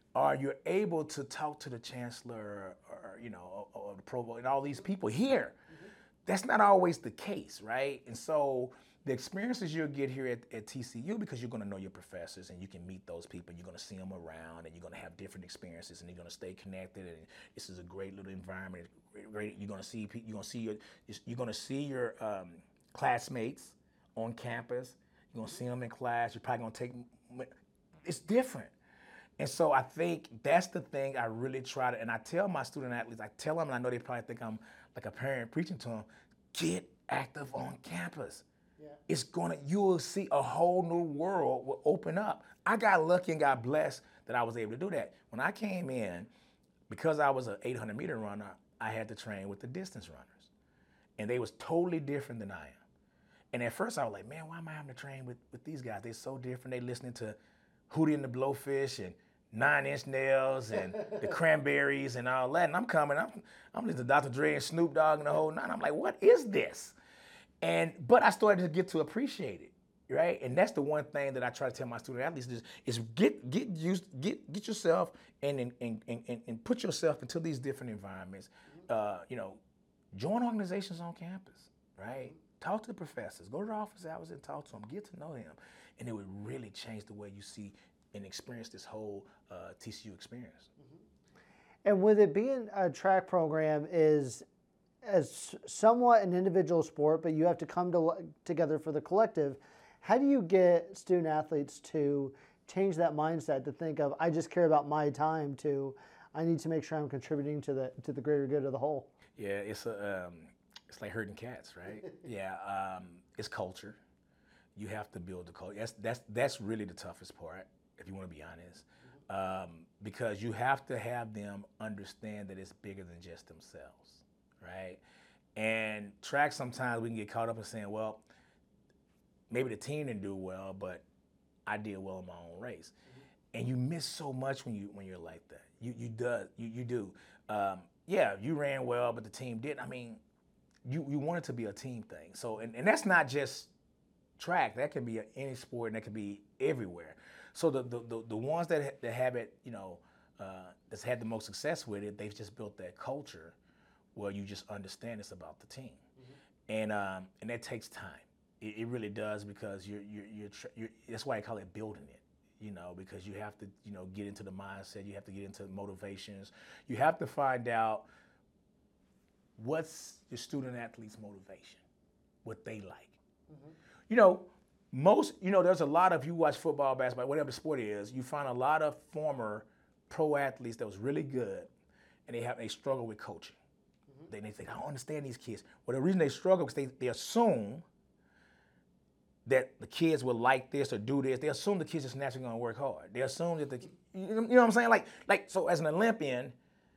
or you're able to talk to the chancellor or, or you know, or, or the provost and all these people here. Mm-hmm. That's not always the case, right? And so the experiences you'll get here at, at T C U, because you're going to know your professors and you can meet those people, and you're going to see them around, and you're going to have different experiences, and you're going to stay connected. And this is a great little environment. Great, you're going to see you're going to see your you're going to see your um, classmates on campus. You're going to see them in class. You're probably going to take. It's different. And so I think that's the thing I really try to, and I tell my student athletes, I tell them, and I know they probably think I'm like a parent preaching to them, get active on campus. Yeah. It's gonna, you will see a whole new world will open up. I got lucky and got blessed that I was able to do that. When I came in, because I was an eight hundred meter runner, I had to train with the distance runners. And they was totally different than I am. And at first I was like, man, why am I having to train with, with these guys? They're so different. They listening to Hootie and the Blowfish and Nine Inch Nails and the Cranberries and all that. And I'm coming, I'm, I'm listening to Doctor Dre and Snoop Dogg and the whole nine. I'm like, what is this? And, but I started to get to appreciate it, right? And that's the one thing that I try to tell my student athletes is, is get get used, get get yourself and and, and, and and put yourself into these different environments. Uh, you know, join organizations on campus, right? Talk to the professors, go to the office hours and talk to them, get to know them. And it would really change the way you see and experience this whole uh, T C U experience. And with it being a track program is as somewhat an individual sport, but you have to come to, together for the collective, how do you get student athletes to change that mindset to think of, I just care about my time, to I need to make sure I'm contributing to the to the greater good of the whole? Yeah, it's a, um, it's like herding cats, right? yeah, um, it's culture. You have to build the culture. That's, that's, that's really the toughest part, if you want to be honest, um, because you have to have them understand that it's bigger than just themselves, right? And track, sometimes we can get caught up in saying, well, maybe the team didn't do well, but I did well in my own race. Mm-hmm. And you miss so much when you when you're like that. You you do you you do. Um, yeah, you ran well, but the team didn't. I mean, you you want it to be a team thing. So and, and that's not just track. That can be a, any sport, and that can be everywhere. So the the the, the ones that that have it, you know, uh, that's had the most success with it, they've just built that culture where you just understand it's about the team, mm-hmm. and um, and that takes time. It, it really does, because you're you're, you're, you're that's why I call it building it. You know, because you have to, you know, get into the mindset. You have to get into motivations. You have to find out what's your student athlete's motivation, what they like. Mm-hmm. You know, most, you know, there's a lot of, you watch football, basketball, whatever the sport is, you find a lot of former pro athletes that was really good, and they have they struggle with coaching. Mm-hmm. They, they think, I don't understand these kids. Well, the reason they struggle is they, they assume that the kids will like this or do this. They assume the kids just naturally gonna work hard. They assume that the, you know what I'm saying? Like, like so as an Olympian,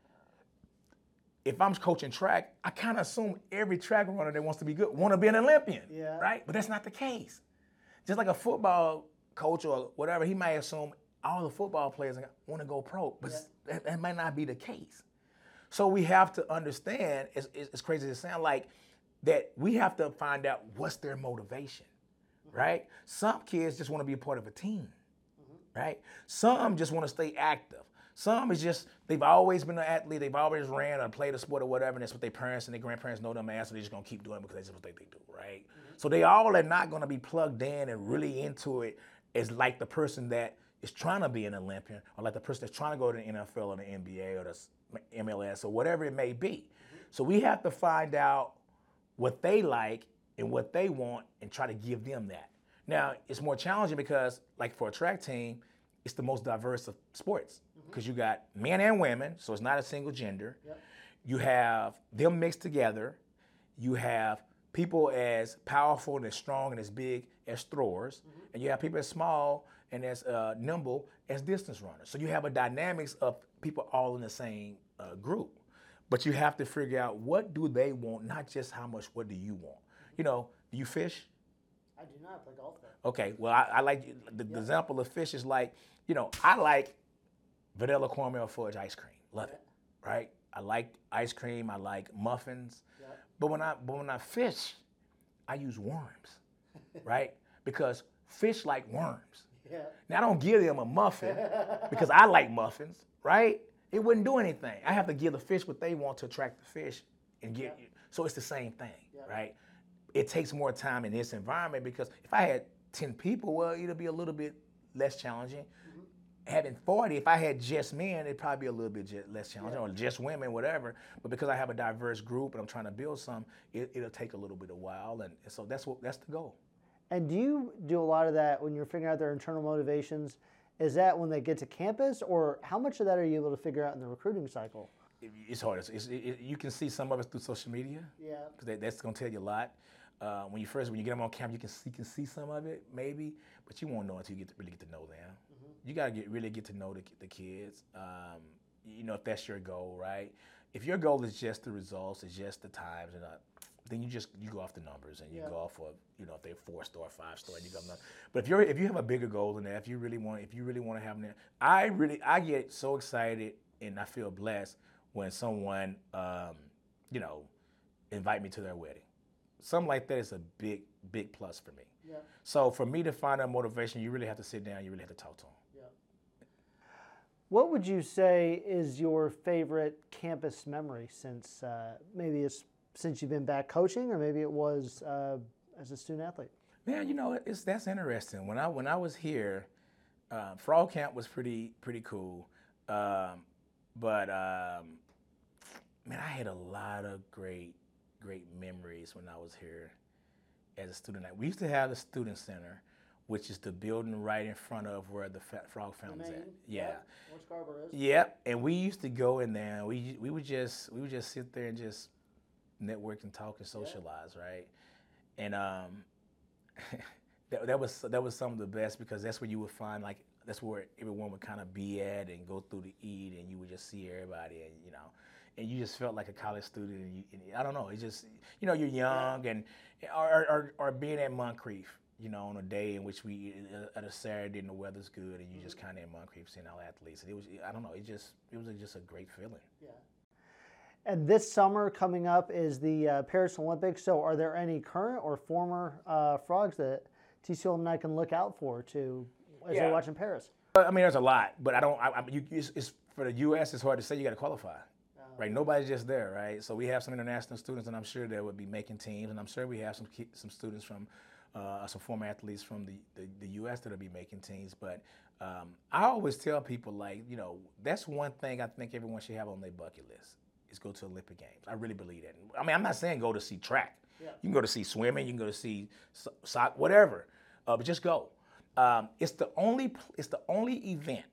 if I'm coaching track, I kind of assume every track runner that wants to be good want to be an Olympian, yeah. right? But that's not the case. Just like a football coach or whatever, he might assume all the football players want to go pro, but yeah. that, that might not be the case. So we have to understand, it's, it's crazy to sound like, that we have to find out what's their motivation. Right? Some kids just want to be a part of a team, mm-hmm. right? Some just want to stay active. Some is just, they've always been an athlete, they've always ran or played a sport or whatever, and that's what their parents and their grandparents know them as, so they're just going to keep doing it because that's what they, they do, right? Mm-hmm. So they all are not going to be plugged in and really into it as like the person that is trying to be an Olympian, or like the person that's trying to go to the N F L or the N B A or the M L S or whatever it may be. Mm-hmm. So we have to find out what they like and what they want and try to give them that. Now, it's more challenging because, like for a track team, it's the most diverse of sports because mm-hmm. you got men and women, so it's not a single gender. Yep. You have them mixed together. You have people as powerful and as strong and as big as throwers, mm-hmm. and you have people as small and as uh, nimble as distance runners. So you have a dynamics of people all in the same uh, group. But you have to figure out what do they want, not just how much, what do you want? You know, do you fish? I do not play golf though. Okay, well, I, I like, the, the example of fish is like, you know, I like vanilla caramel fudge ice cream. Love yeah. it, right? I like ice cream, I like muffins. Yeah. But when I but when I fish, I use worms, right? Because fish like worms. Yeah. Now I don't give them a muffin because I like muffins, right? It wouldn't do anything. I have to give the fish what they want to attract the fish and get. Yeah. So it's the same thing, Yeah. right? It takes more time in this environment because if I had ten people, well, it'll be a little bit less challenging. Mm-hmm. Having forty, if I had just men, it'd probably be a little bit less challenging, yeah. or just women, whatever. But because I have a diverse group and I'm trying to build some, it, it'll take a little bit of while, and so that's what that's the goal. And do you do a lot of that when you're figuring out their internal motivations? Is that when they get to campus, or how much of that are you able to figure out in the recruiting cycle? It, it's hard. It's, it's, it, you can see some of it through social media. Yeah. Because that, that's going to tell you a lot. Uh, when you first, when you get them on campus, you can see, you can see some of it, maybe, but you won't know until you get to really get to know them. Mm-hmm. You got to get really get to know the, the kids. Um, you know, if that's your goal, right? If your goal is just the results, it's just the times, and uh, then you just you go off the numbers and you yeah. go off of, you know, if they're four star, five star, and you go. But if you're if you have a bigger goal than that, if you really want if you really want to have them, I really I get so excited and I feel blessed when someone, um, you know, invite me to their wedding. Something like that is a big, big plus for me. Yeah. So for me to find that motivation, you really have to sit down, you really have to talk to them. Yeah. What would you say is your favorite campus memory since uh, maybe it's since you've been back coaching, or maybe it was uh, as a student athlete? Man, you know, it's that's interesting. When I when I was here, uh, Frog Camp was pretty pretty cool, um, but um, man, I had a lot of great. great memories when I was here as a student. We used to have the student center, which is the building right in front of where the Frog Fountain's at. Yeah. Where Scarborough is. Yep. And we used to go in there and we we would just we would just sit there and just network and talk and socialize, yeah. right? And um that, that was that was some of the best because that's where you would find like that's where everyone would kind of be at and go through to eat, and you would just see everybody, and you know, and you just felt like a college student. And, you, and I don't know, it's just, you know, you're young, and or, or, or being at Moncrief, you know, on a day in which we uh, at a Saturday and the weather's good, and you just kind of in Moncrief seeing all athletes. And it was, I don't know, it just it was just a great feeling. Yeah. And this summer coming up is the uh, Paris Olympics. So, are there any current or former uh, frogs that T C U alumni can look out for to as yeah. they're watching Paris? I mean, there's a lot, but I don't. I, I, you, it's, it's for the U S. It's hard to say. You got to qualify, uh, right? Nobody's just there, right? So we have some international students, and I'm sure they would be making teams, and I'm sure we have some some students from uh, some former athletes from the, the, the U S that'll be making teams. But um, I always tell people, like, you know, that's one thing I think everyone should have on their bucket list is go to Olympic Games. I really believe that. I mean, I'm not saying go to see track. Yeah. You can go to see swimming. You can go to see soccer, whatever, uh, but just go. Um, it's the only it's the only event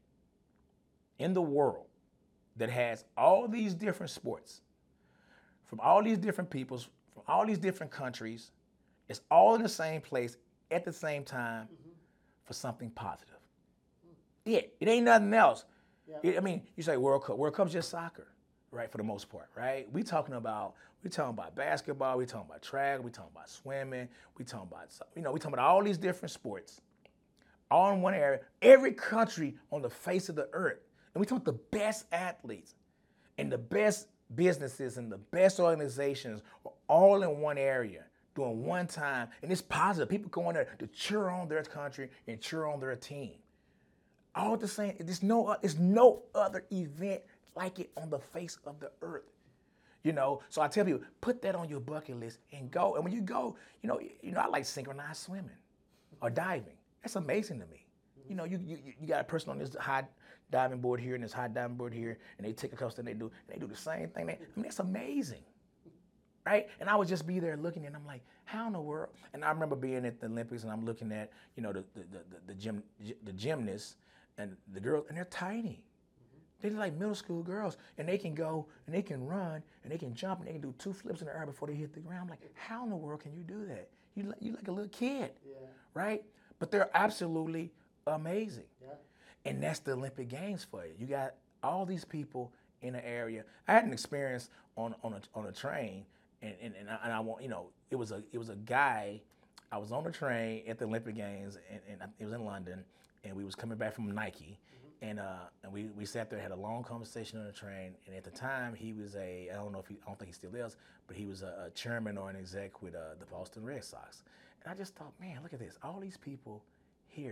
in the world that has all these different sports from all these different peoples, from all these different countries. It's all in the same place at the same time mm-hmm. for something positive. Mm. It it ain't nothing else. Yeah. It, I mean, you say World Cup. World Cup's just soccer, right? For the most part, right? We talking about we talking about basketball. We talking about track. We talking about swimming. We talking about you know we talking about all these different sports. All in one area, every country on the face of the earth. And we talk the best athletes and the best businesses and the best organizations are all in one area doing one time. And it's positive. People go in there to cheer on their country and cheer on their team. All the same, there's no, there's no other event like it on the face of the earth. You know, so I tell people, put that on your bucket list and go. And when you go, you know, you know, I like synchronized swimming or diving. That's amazing to me. You know, you, you you got a person on this high diving board here and this high diving board here, and they take a coast and they do and they do the same thing. They, I mean, that's amazing, right? And I would just be there looking, and I'm like, how in the world? And I remember being at the Olympics, and I'm looking at, you know, the the the, the gym the gymnasts and the girls, and they're tiny. They're like middle school girls, and they can go and they can run and they can jump and they can do two flips in the air before they hit the ground. I'm like, how in the world can you do that? You like you like a little kid, yeah. right? But they're absolutely amazing. Yeah. And that's the Olympic Games for you. You got all these people in an area. I had an experience on on a on a train, and and, and, I, and I want you know it was a it was a guy. I was on the train at the Olympic Games, and, and it was in London, and we was coming back from Nike, mm-hmm. and uh and we, we sat there, had a long conversation on the train, and at the time he was a I don't know if he I don't think he still is, but he was a, a chairman or an exec with uh, the Boston Red Sox. And I just thought, man, look at this. All these people here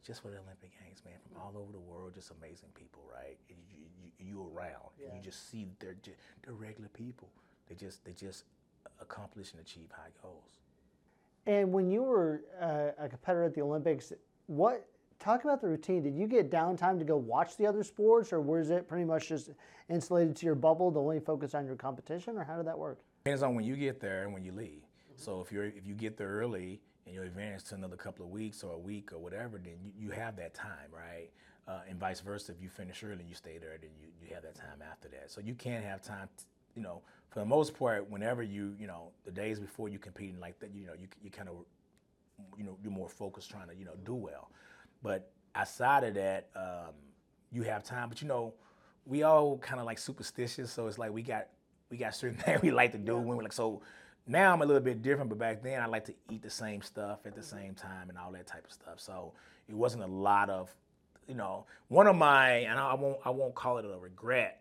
just for the Olympic Games, man, from all over the world, just amazing people, right? And you, you, you around, yeah. and you just see they're just, they're regular people. They just they just accomplish and achieve high goals. And when you were uh, a competitor at the Olympics, what talk about the routine? Did you get downtime to go watch the other sports, or was it pretty much just insulated to your bubble to only focus on your competition, or how did that work? Depends on when you get there and when you leave. Mm-hmm. So if you're if you get there early and you're advanced to another couple of weeks or a week or whatever, then you, you have that time, right? Uh, and vice versa, if you finish early and you stay there, then you, you have that time after that. So you can have time, to, you know, for the most part, whenever you, you know, the days before you competing like that, you know, you you kind of, you know, you're more focused trying to, you know, do well. But outside of that, um, you have time. But, you know, we all kind of like superstitious, so it's like we got we got certain things we like to do when we're like, so now I'm a little bit different, but back then I like to eat the same stuff at the same time and all that type of stuff. So it wasn't a lot of, you know, one of my, and I won't I won't call it a regret.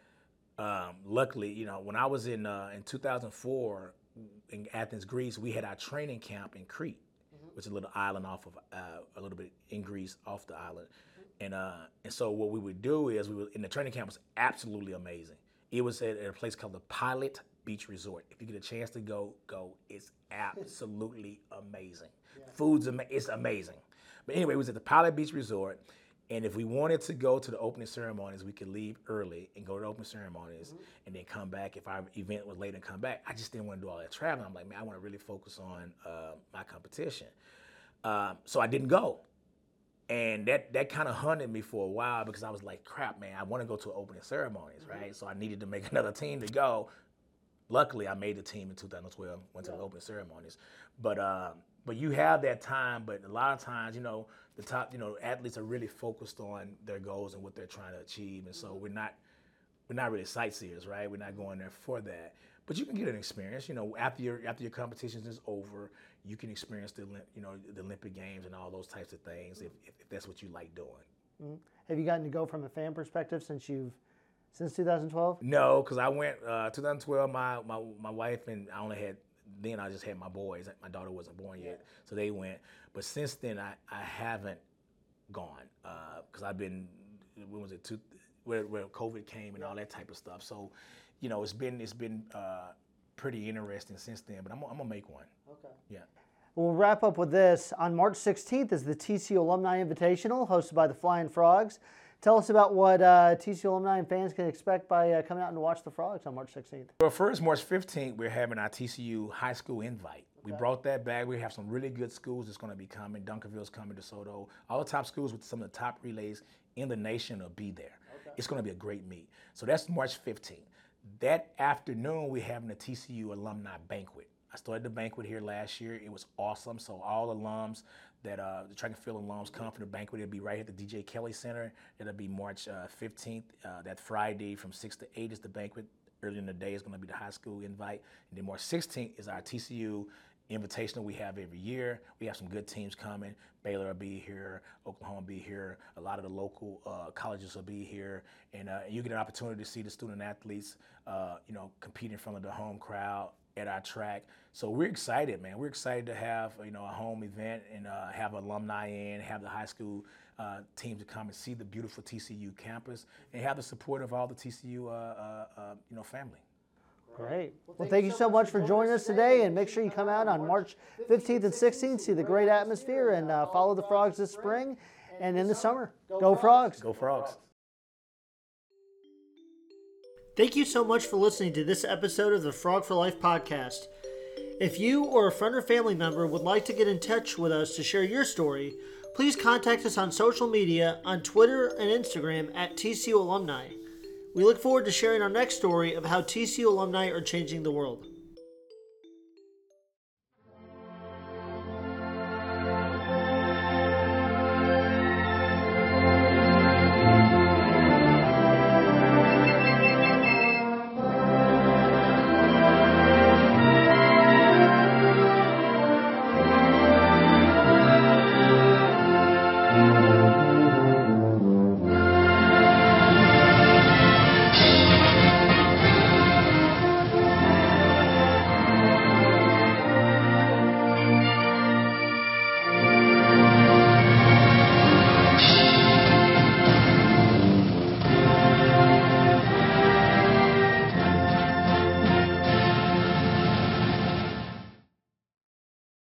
Um, luckily, you know, when I was in uh, in two thousand four in Athens, Greece, we had our training camp in Crete, mm-hmm. which is a little island off of uh, a little bit in Greece, off the island, mm-hmm. and uh, and so what we would do is we would, in the training camp was absolutely amazing. It was at, at a place called the Pilot Beach Resort. If you get a chance to go, go. It's absolutely amazing. Yeah. Food's ama- it's amazing. But anyway, it was at the Pilot Beach Resort. And if we wanted to go to the opening ceremonies, we could leave early and go to the opening ceremonies mm-hmm. and then come back. If our event was late and come back, I just didn't want to do all that traveling. I'm like, man, I want to really focus on uh, my competition. Um, so I didn't go. And that that kind of hunted me for a while because I was like, crap, man, I want to go to opening ceremonies, mm-hmm. right? So I needed to make another team to go. Luckily, I made the team in two thousand twelve, went yeah. to the opening ceremonies. But um, but you have that time, but a lot of times, you know, the top, you know, athletes are really focused on their goals and what they're trying to achieve. And so we're not we're not really sightseers, right? We're not going there for that. But you can get an experience, you know, after your after your competition is over, you can experience the, you know, the Olympic Games and all those types of things if, if, if that's what you like doing. Mm-hmm. Have you gotten to go from a fan perspective since you've since two thousand twelve? No, because I went uh, two thousand twelve. My, my my wife and I only had then I just had my boys. My daughter wasn't born yet, so they went. But since then, I, I haven't gone because uh, I've been when was it two, where, where COVID came and all that type of stuff. So, you know, it's been it's been uh, pretty interesting since then. But I'm I'm gonna make one. Okay. Yeah. We'll wrap up with this. On March sixteenth is the T C U Alumni Invitational hosted by the Flying Frogs. Tell us about what uh, T C U alumni and fans can expect by uh, coming out and watch the Frogs on March sixteenth. Well, first, March fifteenth, we're having our T C U High School Invite. We okay. brought that back. We have some really good schools that's going to be coming. Duncanville's coming, DeSoto. All the top schools with some of the top relays in the nation will be there. Okay. It's going to be a great meet. So that's March fifteenth. That afternoon, we're having a T C U Alumni Banquet. I started the banquet here last year. It was awesome. So all alums that uh, the track and field alums come for the banquet. It'll be right at the D J Kelly Center. It'll be March uh, fifteenth. Uh, that Friday from six to eight is the banquet. Early in the day is going to be the high school invite. And then March sixteenth is our T C U Invitational we have every year. We have some good teams coming. Baylor will be here. Oklahoma will be here. A lot of the local uh, colleges will be here. And uh, you get an opportunity to see the student athletes, uh, you know, compete in front of the home crowd at our track. So we're excited, man. We're excited to have, you know, a home event and uh, have alumni in, have the high school uh, teams to come and see the beautiful T C U campus and have the support of all the T C U, uh, uh, uh, you know, family. Great. Well, thank you so much for joining us today, and make sure you come out on March fifteenth and sixteenth, see the great atmosphere, and uh, follow the Frogs this spring and in the summer. Go Frogs. Go Frogs. Thank you so much for listening to this episode of the Frog for Life podcast. If you or a friend or family member would like to get in touch with us to share your story, please contact us on social media on Twitter and Instagram at T C U Alumni. We look forward to sharing our next story of how T C U alumni are changing the world.